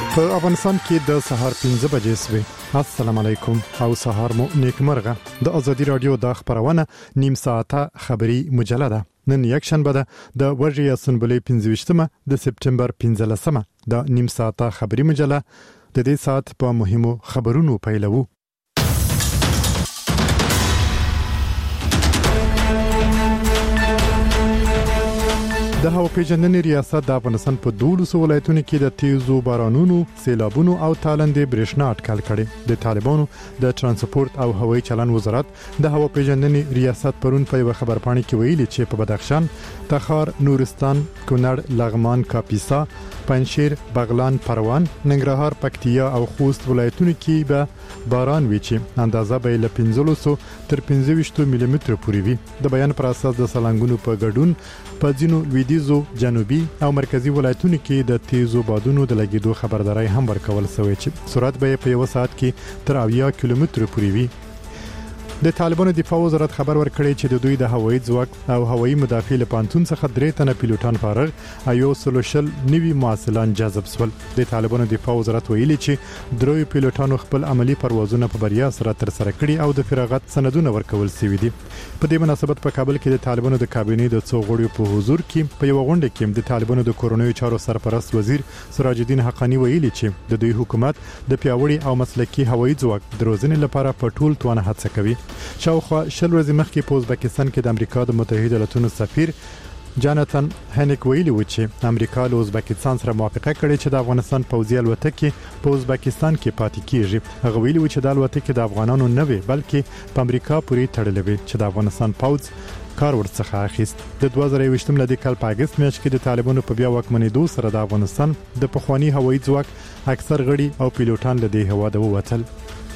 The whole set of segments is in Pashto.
په افغانستان کې د سهار 5 بجې سوي. السلام علیکم او سهار مو نیکمرغه. د ازادي رادیو د خبرونه نیم ساعته خبری مجله نن یک شنبه ده د ورژې اسمبلی 15مه د سپتمبر 15مه د نیم ساعته خبری مجله د دې ساعت په مهمو خبرونو پیلوو. د هوا پیژندنې ریاست د افغانستان په 12 ولایتونو کې د تیزو بارانونو، سیلابونو او تالندې برېښنا اټکل کړي. د طالبانو د ترانسپورت او هوایي چلن وزارت د هوا پیژندنې ریاست پرون په یو خبرپاڼه کې ویلي چې په بدخشان، تخار، نورستان، کونړ، لغمان، کاپیسا، پنجشیر، بغلان، پروان، ننګرهار، پکتیا او خوست ولایتونو کې به باران وي چې اندازه به له 15 تر 25 ملي متر پورې وي. د بیان پر اساس د سلنګونو په ګډون په ځینو لویدیځو، جنوبي او مرکزی ولایتونو کې د تیزو بادونو د لګیدو خبرداري هم ورکول شوې چې سرعت به په یو ساعت کې تر 80 کیلومتر پورې وي. د طالبانو دفاع وزارت خبر ورکړی چې د دوی د هوایي ځواک او هوایي مدافع له پانتون څخه 3 تنه پیلوټان فارغ ایو سولوشل نوی معسلان جذب سول. د طالبانو دفاع وزارت ویلي چې دروي پیلوټانو خپل عملی پروازونه په بریا سره تر سره کړي او د فراغت سندونه ورکول شوي دي. په دې مناسبت په کابل کې د طالبانو د کابینې د څو غړو په حضور کې په یو غونډه کې د طالبانو د کورونیو چارو سرپرست وزیر سراج الدین حقانی ویلي چې د دوی حکومت د پیاوړي او مسلکي هوایي ځواک د روزنې لپاره په ټول توان هڅه کوي. شاوخوا 10 ورځې مخکې په ازبکستان کې د امریکا د متحده ایالاتونو سفیر جاناتن هنیک ویلي و چې امریکا له ازبکستان سره موافقه کړې چې د افغانستان پوځي الوتکې په ازبکستان کې پاتې کیږي. هغه ویلي و چې د الوتکې د افغانانو نه وي بلکې په امریکا پورې تړلې وي چې د افغانستان پوځ کار ورڅخه اخیست. د 2023 ملي کال په اگست میاشت کې د طالبانو په بیا واکمنېدو سره د افغانستان د پخوانی هوایي ځواک اکثر غړي او پیلوټان له دې هوا د ووتل.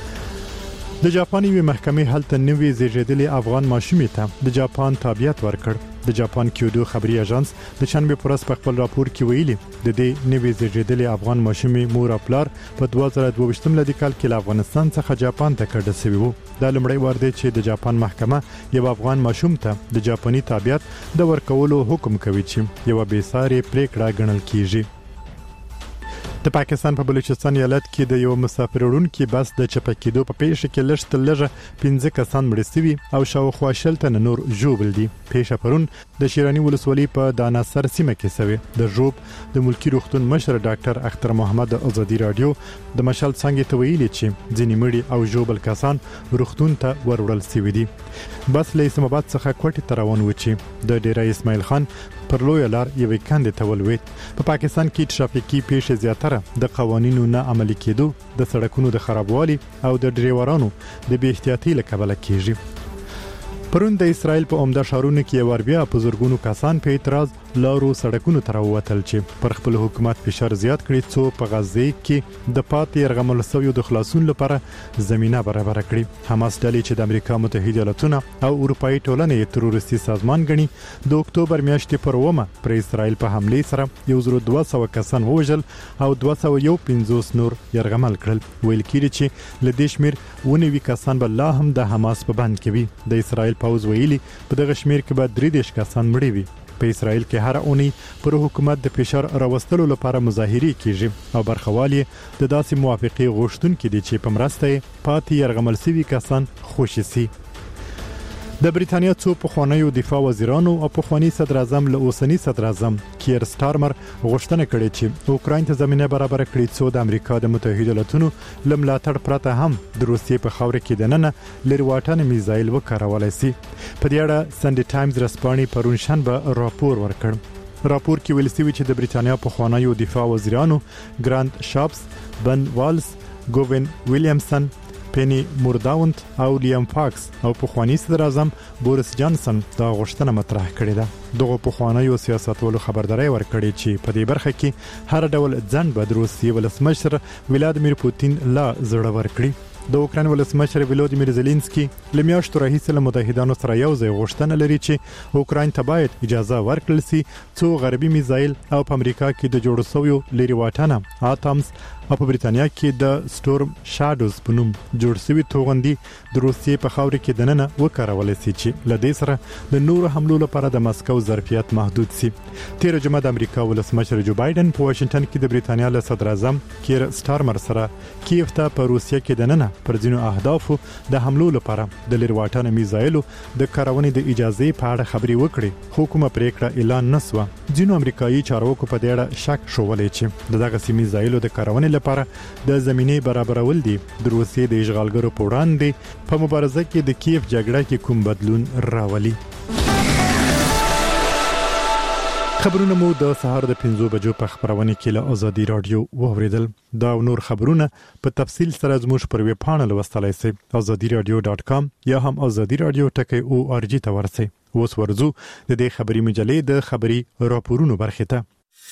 د جاپان یوې محکمې هلته نوې زیږیدلې افغان ماشومې ته د جاپان تابعیت ورکړ. د جاپان کیودو خبري اژانس د شنبه پر ورځ په خپل راپور کې ویلي د دې نوې زیږیدلې افغان ماشومې مور او پلار په 2022 ملي کال کې له افغانستان څخه جاپان ته کډه شوی وو. دا لومړی وار دی چې د جاپان محکمه یو افغان ماشوم ته د جاپاني تابعیت د ورکولو حکم کوي چې یو بې ساري پریکړه ګڼل کیږي. د پاکستان په بلوچستان ایالت کې د یو مسافر وړونکي بس د چپکېدو په پیښه کې لږ 15 کسان مړ شوي او شاوخوا 60 تنه نور ژوبل دي. پیښه پرون د شیرانی ولسوالۍ په داناسر سیمه کې شوې. د ژوب د ملکی روغتون مشر ډاکټر اختر محمد ازادي رادیو د مشال څنګه ته ویلي چې ځینې مړي او ژوبل کسان روغتون ته وروړل شوي دي. بس له اسلام آباد څخه کوټې ته روان و چې د ډیره اسماعیل خان پر لوی لار یوې کندې ته ولوېد. په پاکستان کې ترافیکي پیښې زیاتره د قوانینو نه عملي کېدو، د سړکونو د خرابوالي او د ډریورانو د بې احتیاطۍ له کبله کېږي. پرون د اسرائیل په عمده ښارونو کې ور بیا په زرګونو کسان په اعتراض لارو سړکونو ته راووتل چې پر خپل حکومت فشار زیات کړي څو په غزه کې د پاتې يرغمل شویو د خلاصون لپاره زمينه برابر کړي. حماس ډلې چې د امریکا متحده ایالاتونو او اروپאי ټولنې تروریستي سازمان ګڼي د اکتوبر میاشتې پر 1 پر اسرائیل په حمله سره 1200 کسان وژل او 250 نور يرغمل کړل. ویل کېږي چې له دې شمیر 19 کسان به لا هم د حماس په بند کې وي. د اسرائیل پوز ویلي په دغه شمیر کې به 30 کسان مړي وي. په اسرائیل کې هر اونۍ پر حکومت د فشار راوستلو لپاره مظاهرې کیږي او برخوالي د داسې موافقې غوښتونکو دي چې په مرسته پاتې يرغمل شوي کسان خوشي سي. د بریټانیا څو پخوانیو دفاع وزیرانو او پخوانی صدر اعظم له اوسنی صدر اعظم کیر سټارمر غوښتنه کړې چې اوکراین ته زمينه برابر کړي څو د امریکا د متحده ایالاتونو لملاتړ پرته هم د روسیې په خاور کې دننه لري واټن میزایل وکارولای شي. په دې اړه سنډي ټایمز رسپانې پرون شنبه راپور ورکړ. راپور کې ویل شوی چې د بریټانیا پخوانیو دفاع وزیرانو ګراند شاپس، بن والز، ګوین ویلیامسن، پینی مورداونت او لیام فاکس او پخوانی صدر اعظم بوریس جانسن دا غوښتنه مطرح کړې ده. دغه پخوانیو سیاستوالو خبرداري ورکړې چې په دې برخه کې هر ډول ځنډ به د روسیې ولسمشر ولادیمیر پوتین لا زړه ورکړي. د اوکراین ولسمشر ولادیمیر زيلنسکي لمیاشتو راهیسې له متحدانو سره یو ځای غوښتنه لري چې اوکراین ته باید اجازه ورکړل شي څو غربي میزایل او په امریکا کې د جوړ شویو لري واټنه اتمز او په بریتانیا کې د سټورم شادوز په نوم جوړ شوی توغندي د روسیې په خاور کې دننه وکارول شي چې لدې سره د نورو حملو لپاره د مسکو ظرفیت محدود شي. 13 جمعه د امریکا ولسمشر جو بایدن په واشنگټن کې د بریتانیا له صدر اعظم کیر سټارمر سره کیف ته په روسیه کې دننه پر ځینو اهدافو د حملو لپاره د لرواټن میزایلو د کارونې د اجازه په اړه خبري وکړي. حکومت پریکړه اعلان نسوه. ځینو امریکایي چارواکو په دې اړه شک شولې چې دغه سیمې میزایلو د کارونې لپاره د زمینه برابرول دي د روسیې د اشغالګرو په وړاندې په مبارزه کې د کیف جګړه کې کوم بدلون راولي. خبرونه مو د سهار د 5 بجو په خبرونه کې له ازادي رادیو واوریدل. دا نور خبرونه په تفصیل سره زموږ پر ویب پاڼه لوستلای شئ azadiradio.com یا هم azadiradio.org ته ورسئ. اوس ورځو د دې خبري مجلې د خبري راپورونو برخه ته.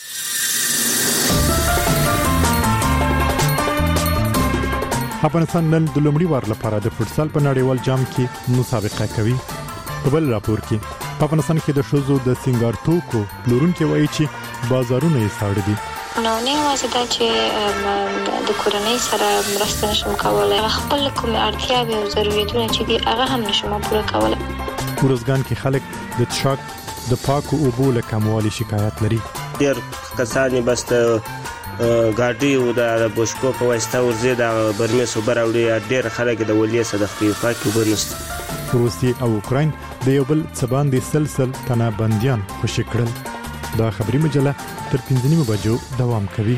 افغانستان نن د لومړي وار لپاره د فوتسال په نړیوال جام کې مسابقه کوي. په بل راپور کې په افغانستان کې د شوزو د سنگار توکو پلورونکو وایي چې بازارونه یې ساړه دي. نو نه واسطه چې د کورنۍ سره مرسته نشم کولای، خپل کوم اړتیاوې او ضرورتونه چې دي هغه هم نشم پوره کولای. ورزګان کې خلک د تشاک د پاکو اوبو له کموالي شکایت لري. ډیر کسانی بس ګاډي او د بوشکو په واسطه ورزه د برمه صبر اوړي ډیر خلک د ولې صدقې پاکي وبنست. روسیې او اوکراین د یو بل څبان د سلسل تنه بنديان خوشی کړل. دا خبري مجله تر 15 بجو دوام کوي.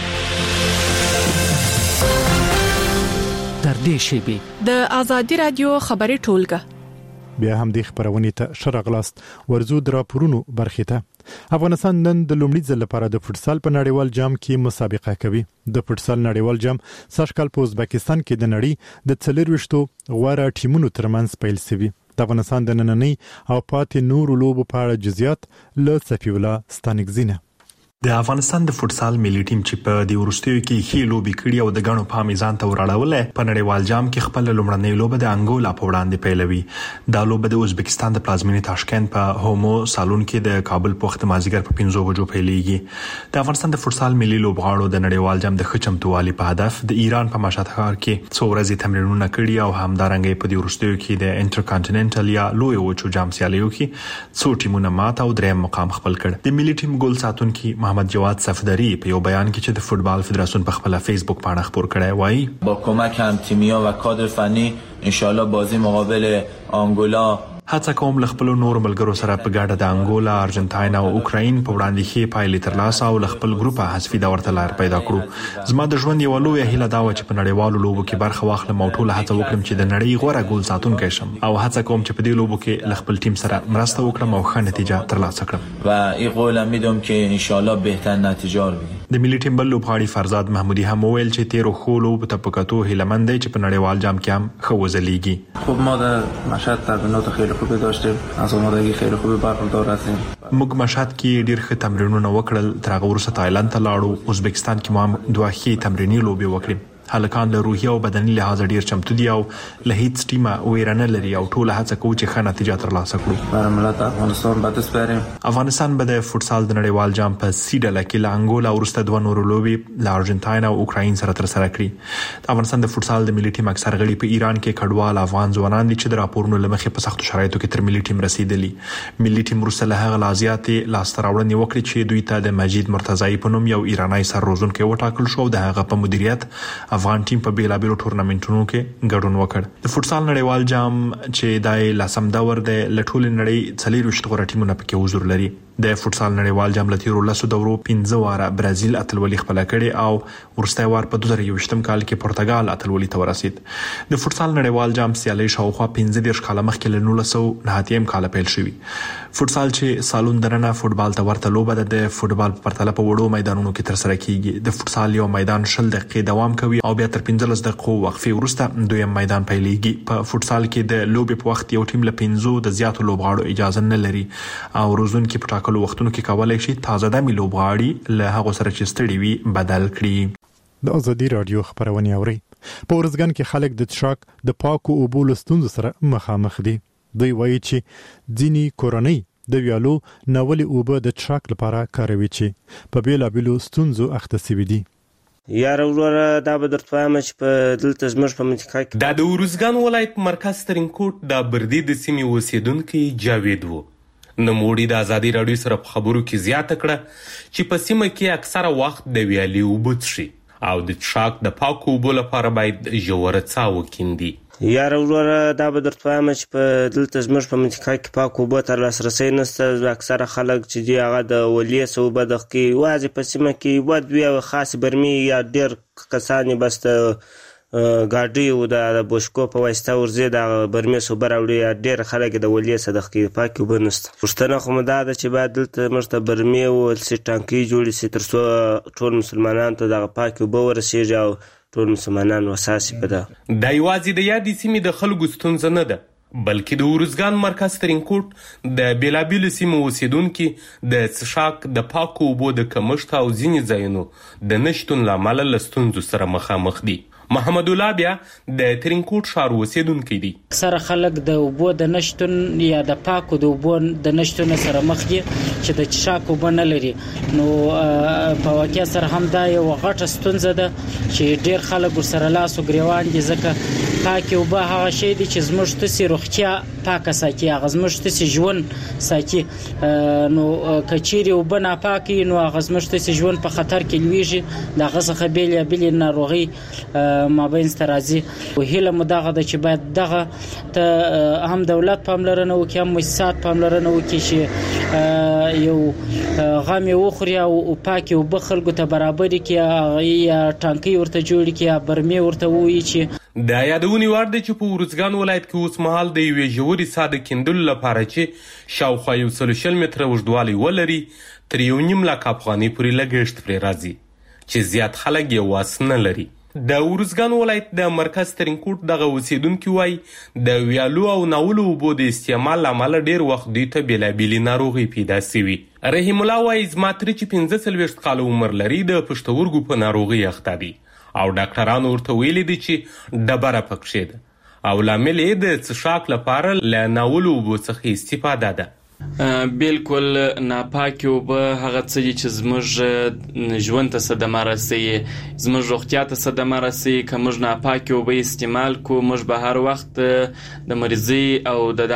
تر دې شی د ازادي رادیو خبري ټولګه بیا هم د خبرونې ته شرغلاست ورزو د راپورونو برخه ته. افغانستان نن د لومړي ځل لپاره د فوتسال په نړیوال جام کې مسابقه کوي. د فوتسال نړیوال جام سږکال په ازبکستان کې د نړۍ د 24 غوړه ټیمونو ترمنځ پیل شوی. د افغانستان د نننۍ او پاتې نورو لوبو په اړه جزئیات له صفی الله ستانګزینه. د افغانستان د فوتسال ملي ټیم چې په د ورستیو کې هی لوبي کړی او د غنو په میزان ته وراړول په نړیوال جام کې خپل لومړنۍ لوبه د انګولا په وړاندې پیلوي. دا لوبه د ازبکستان د پلازمینې تاشکند په هومو سالون کې د کابل په وخت مازیګر په 5 بجو پیلېږي. د افغانستان د فوتسال ملي لوبغاړو د نړیوال جام د خچمتوالي په هدف د ایران په مشهد ښار کې څو ورځې تمرینونه کړي او همدارنګه په د ورستیو کې د انټرکانټیننټل یا لوی وچو جام سیالیو کې څو ټیمونه مات او دریم مقام خپل کړ. د ملي ټیم ګول ساتونکي محمد جواد صفدری په یو بیان کې چې د فوتبال فدراسیون په خپل فیسبوک باندې خبر کړی وایي با کمک هم تیمیا و کادر فنی ان شاء الله بازی مقابل آنگولا هڅه کوم خپل نور ملګرو سره په ګډه د انګولا، ارجنټاین او اوکراین په وړاندې کې پایلې ترلاسه او خپل ګروپ حذفي دور ته لار پیدا کړو. زما د ژوند یو لوی هیله دا و چې په نړیوالو لوبو کې برخه واخلم او ټول هڅه وکړم چې د نړۍ غوړه ګول ساتونکی شم او هڅه کوم چې په دې لوبو کې خپل ټیم سره مرسته وکړم او ښه نتیجه ترلاسه کړم و این قولم میدم که ان شاء الله بهترین نتیجه رو بگیریم. د ملي ټیم بل لوبغاړي فرزاد محمودي هم وویل چې 13 خولو په تپکاتو هیلمند دی چې په نړیوال جام کې هم ښه وځلیږي. خب ما در مشهد تمرینات خیلی خوبی داشتیم، از آمادگی خیلی خوبی برخوردار هستیم. موږ مشهد کې ډیر ښه تمرینونه وکړل. تر هغه وروسته تایلند ته لاړو. ازبکستان کې مو هم دوه ښې تمریني لوبې وکړې. هلکان له روحي او بدني لحاظ ډیر چمتو دي او له هیڅ ټیمه ویرانه لري او ټول هڅه کوي چې ښه نتیجه ترلاسه کړو. برای ملت افغانستان به دست بیاریم. افغانستان به د فوتسال د نړیوال جام په سی ډله کې له انګولا وروسته دوه نور لوبې له ارجنټاین او اوکراین سره ترسره کړي. د افغانستان د فوتسال د ملي ټیم اکثر غړي په ایران کې کډوال افغان ځوانان دي چې د راپورونو لمخې په سختو شرایطو کې تر ملي ټیم رسیدلي. ملي ټیم وروسته له هغه لازیاتې لاسته راوړنې وکړي چې دوی ته د مجید مرتضی په نوم یو ایرانی سرروزونکی وټاکل شو. د هغه په مدیریت افغان ټیم په بیلابیلو ټورنمنټونو کې ګډون وکړ. د فوتسال نړیوال جام چې دای لسم دور د لټول نړۍ 40 غوړه ټیمونه پکې حضور لري. د فوتسال نړیوال جام لتیرو لسو دورو 15 واره برازیل اتلولي خپل کړي او ورسته وار په 2021 کال کې پرتګال اتلولي ته ورسید. د فوتسال نړیوال جام سیالي شاوخوا 15 کال مخکې له 1990 کال پیل شوی. فوتسال چې سالون درنه فوتبال ته ورته لوبه ده د فوتبال په پرتله په وړو میدانونو کې تر سره کیږي. د فوتسال یو میدان 10 دقیقې دوام کوي او بیا تر 15 دقیقو وقفه وروسته دویم میدان پیلېږي. په فوتسال کې د لوبې په وخت یو ټیم له 15 د زیاتو لوبغاړو اجازه نه لري او روزونکي په ټاکلو وختونو کې کولای شي تازه دمي لوبغاړي له هغه سره چې ستړي وي بدل کړي. د ازادي رادیو خبرونه اوري. په ورزګان کې خلک د تشاک د پاکو اوبو لستونز سره مخامخ دي. دوی وایي چې ځینی کورنۍ د ویالو ناولې اوبه د تشاک لپاره کاروي چې په بیلابیلو ستونزو اخته سوي دي. یار وروره دا به درته وایم چې په دلته زموږ په منطقه کې دا د ارزګان ولایت مرکز ترینکوټ د بردي د سیمې اوسیدونکی جاوید و. نوموړي د ازادي راډیو سره په خبرو کې زیاته کړه چې په سیمه کې اکثره وخت د ویالې اوبه څښي او د څښاک د پاکو اوبو لپاره باید ژوره څاه وکیندي. یار وروره دا به درته وایم چې په دلته زموږ په منطقه کې پاکو اوبو ته لاسرسی نشته. اکثره خلک چې دي هغه د ولیې اوبه دغه کوي، یوازې په سیمه کې یوه دوې خاصې برمې یا ډېر کسان یې بس د ګاډۍ او د بوشکو په واسطه ورځي د برمې اوبه راوړي، یا ډېر خلک د ولیې صدق کوي، پاکې اوبه نشته. پوښتنه خو مو دا ده چې باید دلته موږ ته برمې او ټانکۍ جوړې شي تر څو ټول مسلمانانو ته دغه پاکې اوبه ورسېږي او ټول مسلمانان وساسي په ده. دا یوازې د یادې سیمې د خلکو ستونزه نه ده، بلکې د ارزګان مرکز ترینکوټ د بیلابیلو سیمو اوسیدونکي د څښاک د پاکو اوبو د کمښت او ځینې ځایونو د نشتون له امله له ستونزو سره مخامخ دي. محمد الله بیا د ترینکوټ ښار اوسیدونکی دی. اکثره خلک د اوبو د نشتون یا د پاکو د اوبو د نشتون سره مخ دي چې د څښاک اوبه نه لري. نو په واقع سره هم دا یو غټه ستونزه ده چې ډېر خلک ورسره لاس او ګریوان دي، ځکه پاکې اوبه هغه شی دي چې زموږ تاسې روغتیا پاکه ساتي، هغه زموږ تاسې ژوند ساتي. نو که چیرې اوبه ناپاکې نو هغه زموږ تاسې ژوند په خطر کې لویږي، د هغه څخه بېلې ناروغۍ مابین ته راځي. او هیله مو دغه ده چې باید دغه ته هم دولت پاملرنه وکړي، هم مؤسسات پاملرنه وکړي چې یو غم یې وخوري او پاکې اوبه خلکو ته برابرې کړي، یا ټانکۍ ورته جوړې کړي، یا برمې ورته ووایي چې دا یادونې وړ دی چې په ارزګان ولایت کې اوس مهال د یوې ژورې څاه د کیندلو لپاره چې شاوخوا 120 متره اوږدوالی ولري تر 1.5 لک افغانۍ پورې لګښت پرې راځي، چې زیات خلک یې واس نه لري. د ارزګان ولایت د مرکز ترینکوټ دغه اوسیدونکي وایي د ویالو او ناولو اوبو د استعمال له امله ډېر وخت دوی ته بېلابېلې ناروغۍ پیدا سوي. رحیم الله وایي زما تره چې 45 کاله عمر لري د پښتورګو په ناروغۍ اخته دی او ډاکټرانو ورته ویلي دي چې ډبره پکښې ده او لامل یې د څښاک لپاره له ناولو اوبو څخه استفاده ده. بالکل ناپاکې اوبه هغه څه دي چې زموږ ژوند ته صدمه رسوي، زموږ روغتیا ته صدمه رسوي. که موږ ناپاکې اوبه استعمال کړو، موږ به هر وخت د مریضۍ او د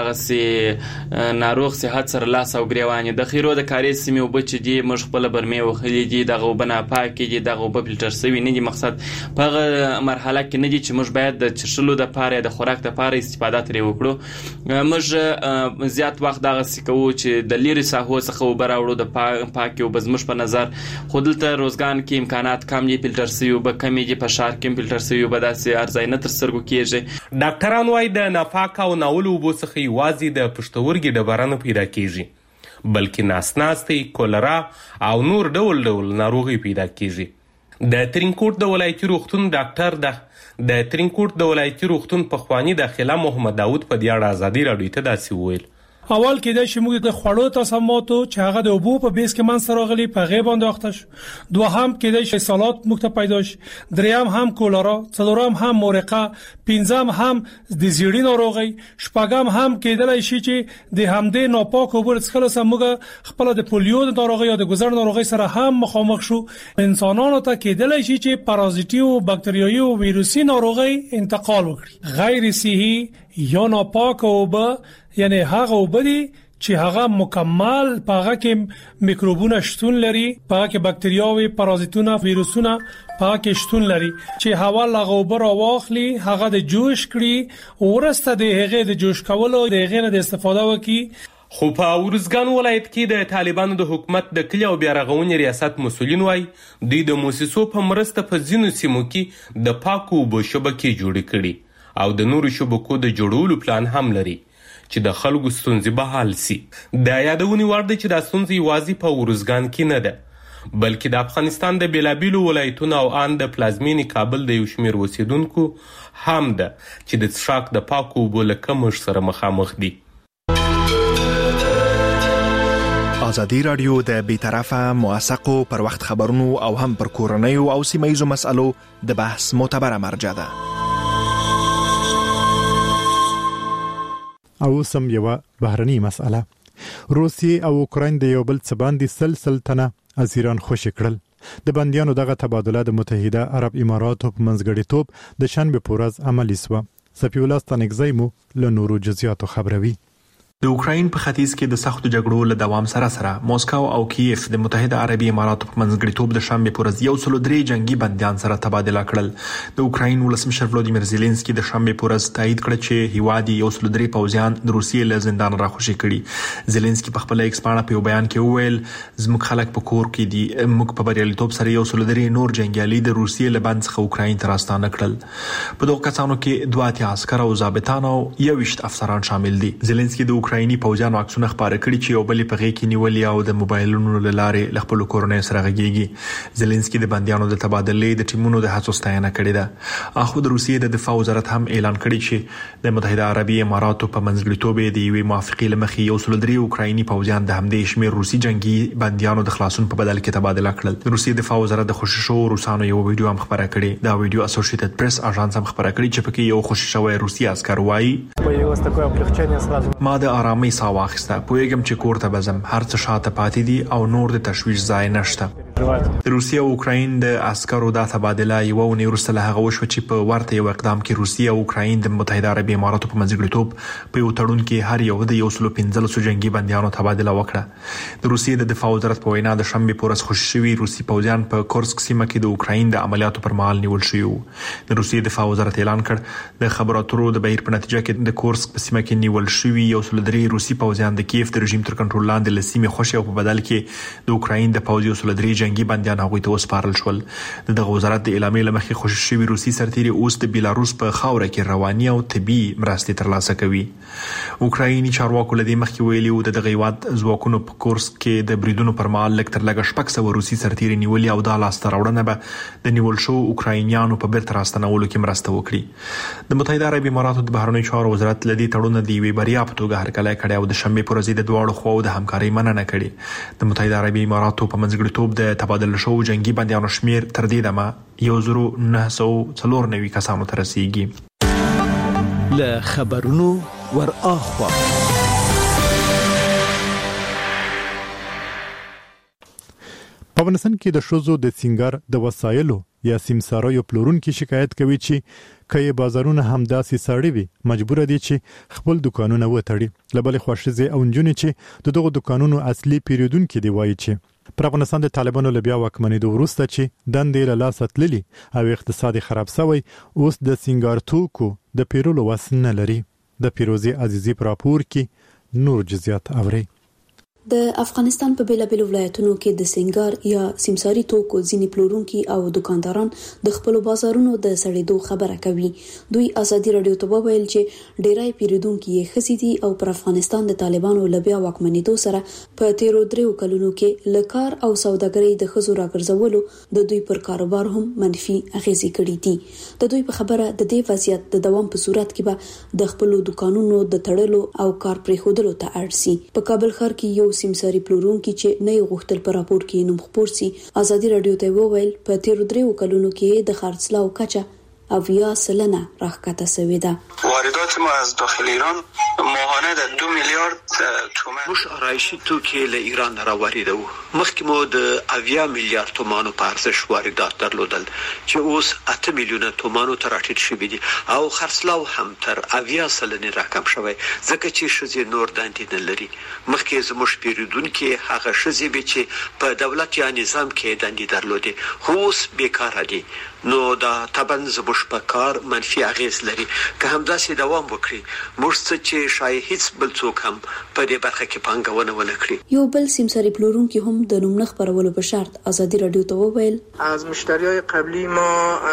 دغسې ناروغ صحت سره لاس او ګریوان یو. د خیرو د کاري سیمې اوبه چې دي موږ خپله برمې وهلې دي، دغه اوبه ناپاکې دي، دغه اوبه فلټر سوي نه دي. مقصد په هغه مرحله کې نه دي چې موږ باید د څښلو دپاره یا د خوراک دپاره استفاده ترې وکړو. موږ زیات وخت دغسې چې د لرې ساحو څخه اوبه راوړو د پاکې اوبه. زموږ په نظر خو دلته روزګان کې امکانات کم دي، فلټر سوي اوبه کمې دي، په ښار کې هم فلټر سوي اوبه داسې ارزای نه تر سترګو کېږي. ډاکټران وایي د ناپاکه او ناولو اوبو څخه یوازې د پښتورګي ډبره نه پیدا کېږي، بلکې ناسناستۍ، کولرا او نور ډول ډول ناروغۍ پیدا کېږي. د ترینکوټ د ولایتي روغتون ډاکټر د ترینکوټ د ولایتي روغتون پخواني داخله محمد داود په دې اړه ازادي راډیو ته داسې وویل: اول کېدای شي موږ د خوړو تصاماتو چې هغه د اوبو په بیس کې منځ راغلي په غیب انداخته شو. دوهم کېدای شي سالات موږ ته پیدا شي. دریم هم کولرا، څلورم هم مورقه، پنځم هم د زیړی ناروغي، شپږم هم کېدای شي چې د همدې ناپاک اوبو څخه سره موږ خپل د پولیو د ناروغي یا د ګذر ناروغي سره هم مخامخ شو. انسانانو ته کېدای شي چې پارازیتي او باکتریایي او ویروسي ناروغي انتقال وکړي. غیر صحي یا ناپاک اوبه یعنی هغه اوبه دي چې هغه مکمل پاغه کې میکروبونه شتون لري، پاغه کې باکتریاوي، پارازیتونه، ویروسونه پاغه کې شتون لري چې هوا لغه اوبه راواخلي، هغه د جوش کړي، ورسته د هغه د جوش کولو د هغه نه د استفاده وکړي. خو په ارزګان ولایت کې د طالبانو د حکومت د کلی او بیارغونې ریاست مسولین وایي دوی د موسسو په مرسته په ځینو سیمو کې د پاکو اوبو شبکې جوړې کړي او د نورو شبکو د جوړولو پلان هم لري چې د خلکو ستونزې به حل سي. دا یادونې وړ دی چې دا ستونزه یوازې په ارزګان کې نه ده، بلکې د افغانستان د بیلابیلو ولایتونو او ان د پلازمینې کابل د یو شمېر اوسیدونکو هم ده چې د څښاک د پاکو اوبو له کمښت سره مخامخ دي. ازادي راډیو د بیطرفه موثقو پر وخت خبرونو او هم پر کورنیو او سیمه‌ییزو مسألو د بحث معتبره مرجع ده. او سم یو بهرنی مسأله. روسیې او اوکراین د یو بل څه باندې سلسله تنه از ایران خوشی کړل. د بنديانو دغه تبادله د متحده عرب اماراتو په منځګړیتوب د شنبه په ورځ عملی شوه. صفی الله ستانکزی مو له نورو جزئیاتو خبروي. د اوکراین په ختیځ کې د سختو جګړو له دوام سره موسکو او کیف د متحده عربي اماراتو په منځګړیتوب د شنبه په ورځ 103 جنگي بنديان سره تبادله کړل. د اوکراین ولسمشر ولادیمیر زيلنسکي د شنبه په ورځ تایید کړ چې هیوادي 103 پوځیان د روسیې له زندان راخوشي کړي. زيلنسکي په خپل ایکس باندې په بیان کې وویل زموږ خلک په کور کې دي، موږ په بریالیتوب سره 103 نور جنگیالي د روسیې له بند څخه اوکراین ته راستانه کړل. په دغه کسانو کې 2 عسكر او ضابطان او 21 افسران شامل دي. زيلنسکي د اوکرایني پوځیانو عکسونه خبره کړي چې یو بل په غېږ کې نیولې او د موبایلونو له لارې له خپل کورنۍ سره غږیږي. زيلنسکي د بنديانو د تبادلې د ټیمونو د هڅو ستاینه کړې ده. اخو د روسیې د دفاع وزارت هم اعلان کړی چې د متحده عربي اماراتو په منځګړیتوب د یوې موافقې لمخې 103 اوکرایني پوځیان د همدې شمیر روسي جنگي بنديانو د خلاصون په بدل کې تبادله کړل. د روسیې دفاع وزارت د خوشی شو روسانو یو ویډیو هم خبره کړې. دا ویډیو اسوسییټډ پریس اژانس هم خبره کړې چې پکې یو خوشی شوی روسي عسكر وایي ما د آرامۍ ساه واخیسته، پوهیږم چې کور ته بزم، هر څه شاته پاتې دي او نور د تشویش ځای نشته. د روسیې او اوکراین د عسکرو د تبادله یو ونی وروسته له هغه وشو چې په ورته یو اقدام کې روسیې او اوکراین د متحده عربي اماراتو په منځګړیتوب په یو تړون کې هر یو د 115 جنگي بنديانو تبادله وکړه. د روسیې د دفاع وزارت په وینا د شنبه په ورځ خوشي شوی روسي پوځیان په کورسک سیمه کې د اوکراین د عملیاتو پر مهال نیول شوی وو. د روسیې دفاع وزارت اعلان کړ د خبرو اترو د بهیر په نتیجه کې د کورسک په سیمه کې نیول شوی 103 روسي پوځیان د کیف د رژیم تر کنټرول لاندې لسیمه خوشي او په بدل کې د اوکراین د پوځي 103 جنگي بنديان هغوی ته وسپارل شول. دغه وزارت د اعلامیې لمخې خوشي شوی روسي سرتیري اوس د بیلاروس په خاوره کې رواني او طبي مرستې ترلاسه کوي. اوکرایني چارواکو لدی مخکې ویلي و دغه هیواد ځواکونو په کورسک کې د بریدونو پر مهال لږ تر لږه 600 روسي سرتیري نیولي او د لاسته راوړنه به د نیول شو اوکراینیانو په بیرته راستنولو کې مرسته وکړي. د متحده عربي اماراتو د بهرنیو چارو وزارت لدی تړون د یوې بریا په توګه هرکلی کړی او د شنبه پر ورځ د دواړو خواو د همکارۍ مننه کړې. د متحده عربي اماراتو په منځګړیتوب د تبادله شوو جنگي بنديانو شمیر تر دې دمه 1994 کسانو ته رسیږي. له خبرونو ور اخوا په افغانستان کې د شوزو د سنگار د وسایلو یا سیمسارایو پلورونکو شکایت کوي چې کای بازارونه همداسې ساړي وي مجبور دي چې خپل دکانونه وتړي. لبل خوشزه او نجونې چې دغه دکانونو اصلي پیریدونکو دی وایي چې پر افغانستان د طالبانو لبیا واکمنۍ وروسته چې دندې له لاس تللي او اقتصادي خراب شوی اوس د سنگار توکو د پیرولو وسنه لري. د پیروزي عزیزی پر راپور کې نور جزئیات اوري. د افغانستان په بیلابیلو ولایتونو کې د سنگار یا سیمساري توکو ځینې پلورونکي او دکانداران د خپل بازارونو د سړېدو خبره کوي. دوی ازادي رادیو ته وویل چې ډیرای پیرودونکي یې خزي دي او پر افغانستان د طالبانو لبیا واکمنېدو سره په تیرو 3 کلونو کې لکار او سوداګرۍ د خزو راګرځولو د دوی پر کاروبار هم منفي اغیزې کړې دي. د دوی په خبره د دې وضعیت د دوام په صورت کې به د خپل دکانونو د تړلو او کار پرېښودلو ته اړ شي. په کابل ښار کې یو سیمساري پلورونکي چې نه غوښتل پر راپور کې نوم خپور سي ازادي رادیو ته وویل په تیرو 3 کلونو کې د خرڅلاو کچه اویا سلنه راکته شوې ده. واردات ما از داخل ایران ماهانه د 2 میلیارد تومان مش آرایشی توکي له ایران را واردو. مخکې مو د اویا میلیارد تومانو په ارزش واردات درلودل چې اوس 8 میلیونه تومانو ته راټیټ شوی دي او خرڅلاو هم تر اویا سلنه راکم شوی ځکه چې شزي نور دندې نه لري. مخکې زموږ پیرودونکو هغه شزي به چې په دولت یا نظام کې دندې درلودي خو اوس بیکاره دي نو دا تبن زموږ په کار منفي اغیز لري. که همداسې دوام وکړي موږ څه چې شاید هیڅ بل څوک هم په دې برخه کې پانګونه ونه کړي. یو بل سیمساري پلورونکي هم د نوم خبرولو په شرط ازادي رادیو ته وویل از مشتریای قبلی ما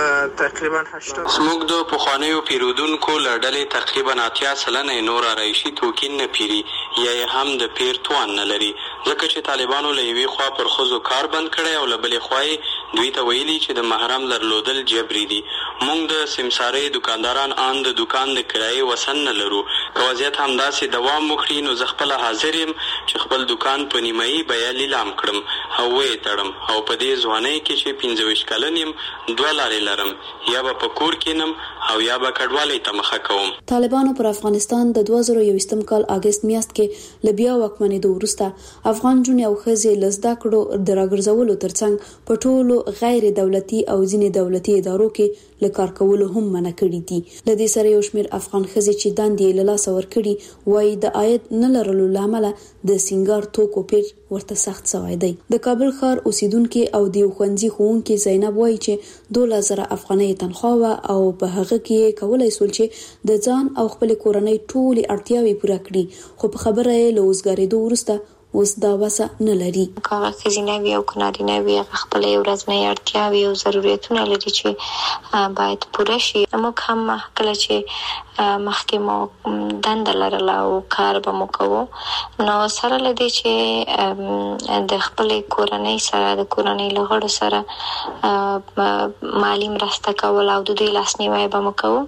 تقریبا 80 زموږ د پخوانیو پیرودونکو لړډلې تقریبا 80% نور آرایشي توکي نه پیري یا هم د پیر توان نه لري ځکه چې طالبانو له یوې خوا پر خزو کار بند کړي او له بلې خوا دوی ته ویلي چې د محرم لرلودل جبري دي. موږ د سمساري دکانداران ان د دکان د کرایې وسن نه لرو. که وضعیت همداسې دوام وکړي نو زه خپل حاضر یم چې خپل دکان په نیمایي بیه لیلام کړم او وې تړم او په دې ځوانۍ کې چې 25 کلن یم 2 لارې لرم، یا به په کور کېنم او یا به کډوالۍ ته مخه کوم. طالبانو پر افغانستان د 2021 کال اگست میاشت کې لبیا واکمنېدو وروسته افغان جون او خزې لزدا کړو د راګرځولو ترڅنګ په ټولو غیر دولتي او ځینې دولتي ادارو کې لکار کول هم منع کړی دي. لدې سره یو شمېر افغان خزې چې داندې له لاس ور کړي وایي د عاید نه لرلو لامل د سنگار توکو پیر ورته سخت سوی دی. د کابل ښار اوسیدونکو او د خوندزي ښوونکو زینب وایي چې 2000 افغانۍ تنخواه او په هغه کې کولای سول چې د ځان او خپل کورنۍ ټولې اړتیاوې پوره کړي، خو په خبره یې له اوسګارېدو وروسته اوس دا وسه نه لري. هغه خزینوي او کنارینوي خپل ورځنی اړتیاوې او ضرورتونه لري چې باید پوره شي. موږ هم کله چې مخکې مو دنده لرله او کار به مو کوو، نو سره لدی چې د خپل کورنۍ سره د کورنۍ له غړو سره مالی مرسته کول او د دوی لاسنیوي به مو کوو.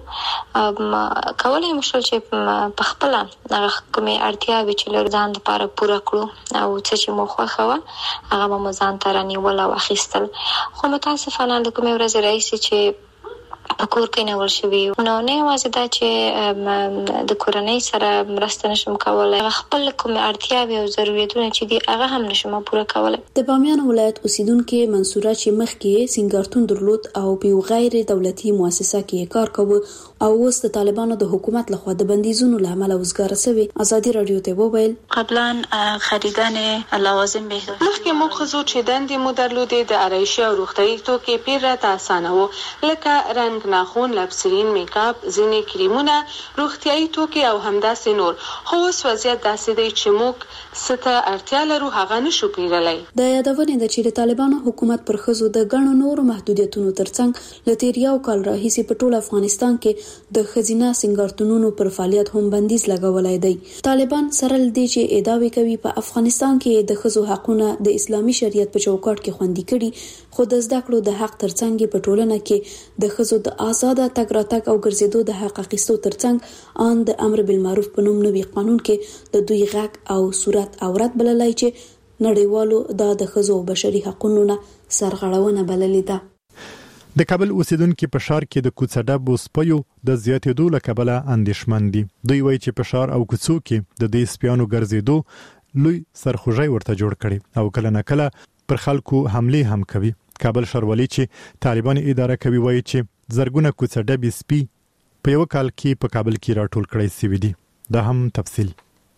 کولای مو شو چې په خپل هغه کومې اړتیاوې چې لږ ځان لپاره پوره کړو او څه چې مو خوښه وه هغه به مو ځان ته رانیول او اخیستل. خو متاسفانه د کومې ورځې راهیسې چې په کور کې نه ول شوي، نو نه یوازې دا چې د کورنۍ سره مرسته نشم کولی، خپل کوم اړتیاوې او ضرورتونه چې دي هغه هم نشم پوره کولی. د بامیان ولایت اوسیدونکو منصوره چې مخکې سنگارتون درلود او په غیر دولتي مؤسسه کې کار کوي او اوس د طالبانو د حکومت لخوا د بندیزونو لامل وزګار شوی، ازادي رادیو ته وویل قبلا خریدن لوازم بهداشت مخکې مو خزو چې دندې مو درلودې د آرایشي او روغتیايي توکي پیر راته اسانه وو، لکه رنګ ناخون، لپسرین، میکاپ، ځینې کریمونه، روغتیايي توکي او همداسې نور. خو اوس وضعیت داسې دی چې موږ څه اړتیا لرو هغه نشو پیرلی. د یادونې د چې د طالبانو حکومت پر خزو د غنو نورو محدودیتونو ترڅنګ لته یو کال راهیسې په ټول افغانستان کې د خزینه سنگارتونونو پر فعالیت هم بندیز لګولای دی. طالبان سره لدی چې ادعاوې کوي په افغانستان کې د خزو حقونه د اسلامي شریعت په چوکاټ کې خوندي کړي، خو د زده کړو د حق ترڅنګ په ټولنه کې د خزو د آزاده تګ راتګ او ګرځېدو د حق اخیستو ترڅنګ ان د امر بالمعروف په نوم نوي قانون کې د دوی غږ او صورت عورت بللای چې نړیوالو د خزو بشري حقوقو نه سرغړونه بللې ده. د کابل اوسیدونکو په ښار کې د کوڅډب سپیو د زیاتېدو لکبله اندېښمن دي. دوی وایي چې په ښار او کوڅو کې د دې سپیانو ګرځېدو لوی سرخوږی ورته جوړ کړي او کله نه کله پر خلکو حمله هم کوي. کابل ښاروالي چې طالبان اداره کوي وایي چې زرګونه کوڅډب سپي په یو کال کې په کابل کې راټول کړي سوي دي. دا هم تفصیل.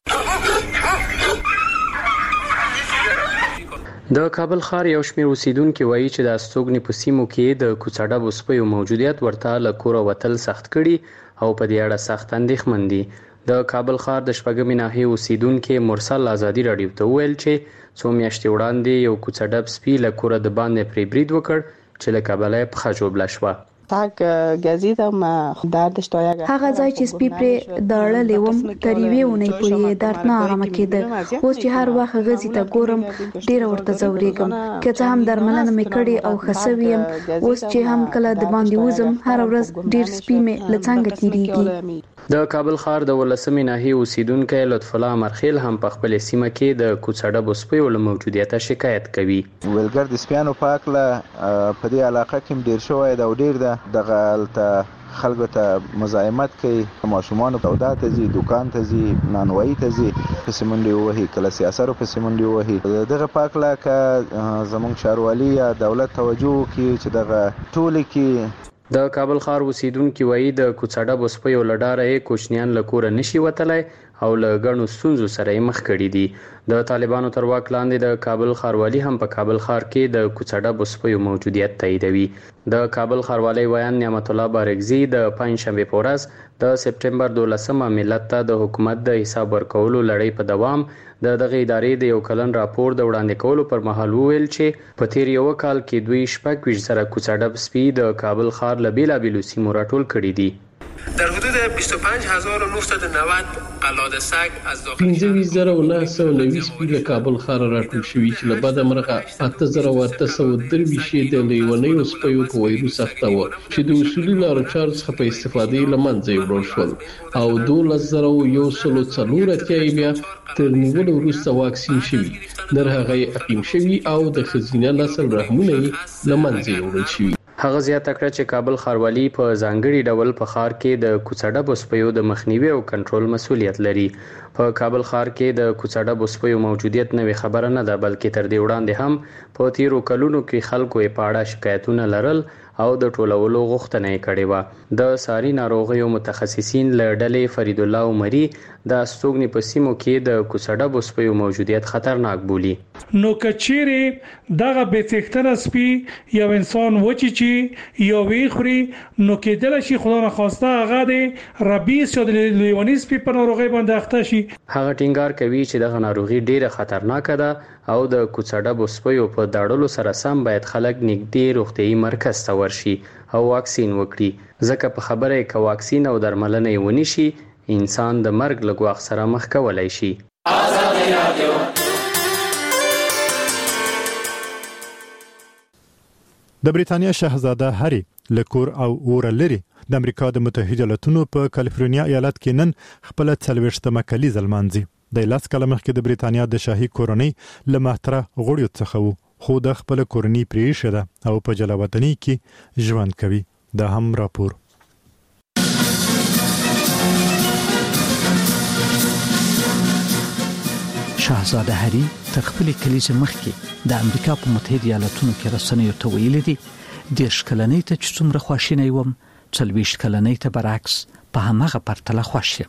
د کابل ښار یو شمېر اوسیدونکو وایي چې د استوګنې په سیمو کې د کوڅډب سپیو موجودیت ورته له کوره وتل سخت کړي او په دې اړه سخت اندېښمن دي. د کابل ښار د شپږمې ناحیې اوسیدونکو مرسل ازادي رادیو ته وویل چې څو میاشتې وړاندې یو کوڅډب سپی له کوره د باندې پرې برید وکړ چې له کابله پخه جوړه شوه. Tak gazidam درد شتایګه هغه ځای چې سپی پرې دړلې وم تر یوې ونې پورې درد نه آرام کېده. اوس چې هر وخت غزي ته ګورم ډیر ورته زورېږم، که څه هم درملنه مې کړې او خسوي يم. اوس چې هم کله د باندې وزم هر ورځ ډیر سپی مې لڅنګ تیریږي. د کابل ښار د ولسمې ناحیې اوسیدونکو لطف الله مرخیل هم په خپل سیمه کې د کوڅډب سپیو له موجودیت شکایت کوي. ولګر د سپیانو پاکله په دې علاقه کې ډیر شوی دا ډیر ده دغه الته خلکو ته مزاحمت کوي، ماشومان په دولت ته ځي، دکان ته ځي، نانوایی ته ځي، په سیمونډي وهي، کله سیاسرو په سیمونډي وهي. دغه پاکله ک زمونږ ښاروالي یا دولت توجه کوي چې دغه ټول کې. د کابل ښار اوسیدونکو وایي د کوڅډب سپیو لډاره کوچنیان له کوره نشي وتلای او له غنو ستونزو سره مخ کړي دي. د طالبانو تر واک لاندې د کابل ښاروالي هم په کابل ښار کې د کوڅډب سپیو موجودیت تاییدوي. د کابل ښاروالي ویان نعمت الله بارګزي د پنځشنبه په ورځ د سپټمبر 12 ملت ته د حکومت د حساب ورکولو لړۍ په دوام د دغه ادارې د یو کلن راپور د وړاندې کولو پر مهال وویل چې په تیر یو کال کې دوی 26 زره کوڅډب سپي د کابل ښار له بیلابیلو سیمو راټول کړي دي. در حدود 25990 قلاده سگ از داخل 25990 سپي له کابل ښار راټول شوي چې له بده مرغه 8823 د لیونیو سپیو په وایروس اخته و چې د اصولي لارو چارو څخه په استفادې له منځه وړل شول او 12104 بیا تر نیولو وروسته واکسین شوي در هغه عقیم شوي او د خزینه نسل رحمونه له منځه وړل شوي. هغه زیاته کړه چې کابل ښاروالي په ځانګړي ډول په ښار کې د کوڅه‌ډبو سپیو د مخنیوي او کنټرول مسؤلیت لري. په کابل ښار کې د کوڅه‌ډبو سپیو موجودیت نوې خبره نه ده، بلکې تر دې وړاندې هم په تیرو کلونو کې خلکو یې په اړه شکایتونه لرل او د ټولولو غوښتنه یې کړې و. د ساري ناروغیو متخصصین له ډلې فرید الله عمري د استوګنې په سیمو کې د کوڅه‌ډبو سپیو موجودیت خطرناک بولي. نو کچېره دغه بیتختنه سپی یو انسان وچی چی یو ویخوري نو کېدل شي خدای نه خواسته هغه د ربیس یا د لیونی سپی په ناروغي باندې اخته شي. هغه ټینګار کوي چې دغه ناروغي ډیره خطرناکه ده او د کوڅه‌ډبو سپیو په داړلو سره سم باید خلک نږدې روغتيایي مرکز ته ورشي او واکسین وکړي، ځکه په خبره کې واکسین او درملنه یې ونی شي انسان د مرګ له ګواښ سره مخ کولای شي. د بریتانیا شاهزاده هری لکور او اورلری د امریکا د متحده ایالاتونو په کالیفورنیا ایالت کې نن خپل 40مه کلیزه لمانځي. د لاس کلمه مخکې د بریتانیا د شاهي کورنۍ لمحتره غړیو څخه وو، خو د خپل کورنۍ پریښه ده او په جلاوطنۍ کې ژوند کوي. دا هم راپور. شاهزاده هری تر خپل کلیزه مخکې د امریکا په متحده ایالاتونو کې رسنیو ته ویلي دي 10 کلنۍ ته چې څومره خواشینی وم 40 کلنۍ ته برعکس په همغه پرتله خوښ یم.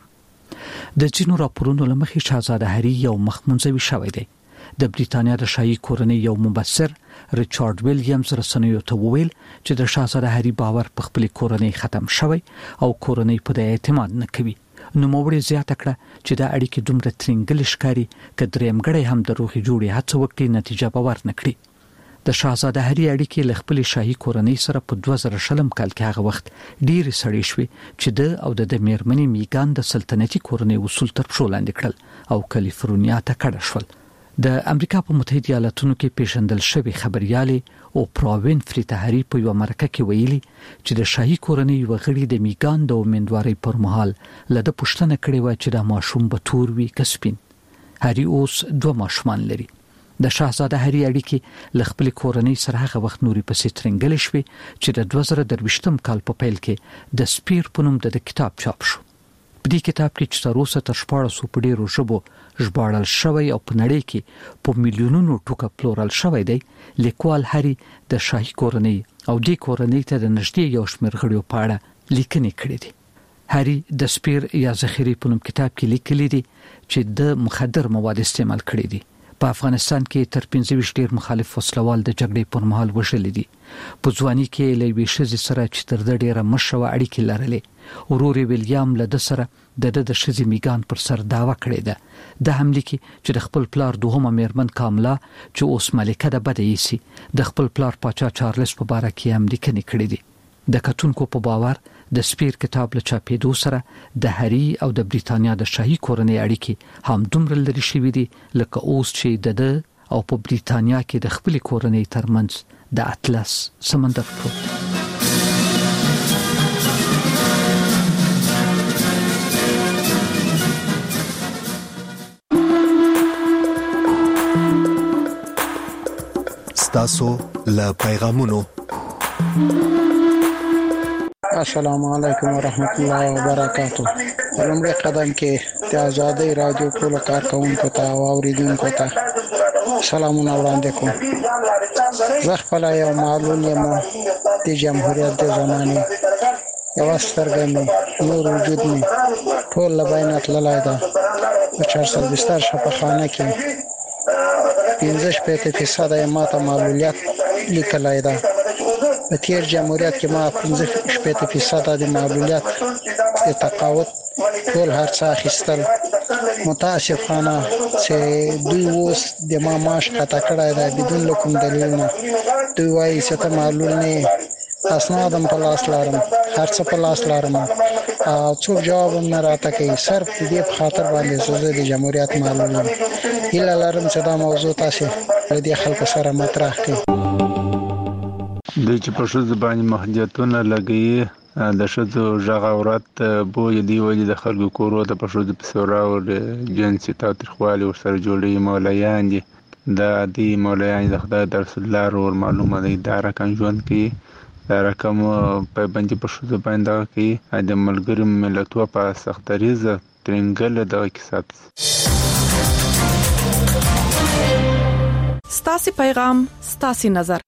د ځینو راپورونو لمخې شاهزاده هری یو مخمنځوي شوی دی. د بریتانیا د شاهي کورنۍ یو مبصر ریچارډ ویلیامز رسنیو ته وویل چې د شاهزاده هری باور په خپل کورنۍ ختم شوی او کورنۍ په دې اعتماد نه کوي. نو موږ زیاته کړه چې دا اړیکې دومره ترنګل ښکاري کډریم غړي هم د روحي جوړې هڅه وکړي نتیجه باور نکړي. د شاهزاده هری اړیکې له خپل شاهي کورنۍ سره په 2000 کال کې هغه وخت ډیر سړې شوې چې د او د میرمنې میګان د سلطنتي کورنۍ وصول تر پښو لاندې کړل او کالیفورنیا ته کډه شول. د امریکا په متحده ایالاتونو کې پیژندل شوی خبريالي او پراوین فریتهری په یو مرکه کې ویلي چې د شاهي کورنۍ وغړي د میګان د ومندواري پر مهال لده پښتنه کړې و چې د ماشوم به تور وي کسپین. هری اوس 2 ماشومان لري. د شاهزاده هری اړیکې ل خپل کورنۍ سره هغه وخت نوري پسې ترنګل شوې چې د 2023 کال په پیل کې د سپیر په نوم د کتاب چاپ شو. په دې کتاب کې چې تر اوسه تر 1400 په ډیرو ژبو ژباړل شوی او په نړۍ کې په میلیونونو ټوکه پلورل شوی دی، لیکوال هری د شاهي کورنۍ او د کورنۍ ته د نږدې یو شمېر غړیو په اړه لیکنې کړې دي. هری د سپیر یا ذخیره په نوم کتاب کې لیکلي دي چې د مخدر مواد استعمال کړي دي. په افغانستان کې تر 15 ډیر مخالف وسلوال د جګړې پر مهال وژل دي. په ځواني کې لوي شذ سره چې تر ډیره مشوه اړیکې لرلې. ورور ویلیام له د سره د شذ میګان پر سر داوا کړې ده. د حمله کې چې د خپل پلار دوهمه میرمن کاملا چې اوس ملکه ده بدایسي د خپل پلار پاچا چارلز په باره کې هم لیکنې کړې دي. د کتونکو په باور د سپیر کتاب له چاپېدو سره د هری او د بریتانیا د شاهي کورنۍ اړیکې هم دومره لري شوې دي لکه اوس چې د او په بریتانیا کې د خپل کورنۍ ترمنځ د اطلس سمندر پروت. ستاسو له پیغامونو. السلام علیکم ورحمت الله وبرکاتہ. لومړی قدم کې د آزادۍ رادیو ټول کارکونکو ته او اوریدونکو ته سلامونه وړاندې کوم. زه خپل یو معلول یم د جمهوریت د زمانې یو سترګې مې نور وجود مې ټول له بینه تللی ده. په 420 شفاخانه کې 15% یې ماته معلولیت لیکلی ده. په تیر جمهوریت کې ما 15% د معلولیت د تقاعد ټول هرڅه اخیستل. متاسفانه چې دوی اوس د ما معاش قطع کړی دی بدون کوم دلیل نه. دوی وایي چې ته معلول نه اسنادم په لاس لرم، هر څه په لاس لرم، څوک جواب نه راته کوي. صرف دې په خاطر باندې زه د جمهوریت معلوم یم. هیله لرم چې دا موضوع تاسو د خلکو سره مطرح کړئ. د چې په ښځو باندې محدودیتونه لګي د ښځو غږ اورات بوی دی وجه د خلکو کورو ته په ښځو په سورا او جنسي تاوتریخوالي ورسره جوړي مولایان دي. دا دی مولایان د خدای د رسول الله ور معلومه دی دا رقم ژوند کې دا رقم په باندې په ښځو باندې کې د ملګری ملتونو په سختریزه ترنګل د کیسات. ستاسي پیغام ستاسي نظر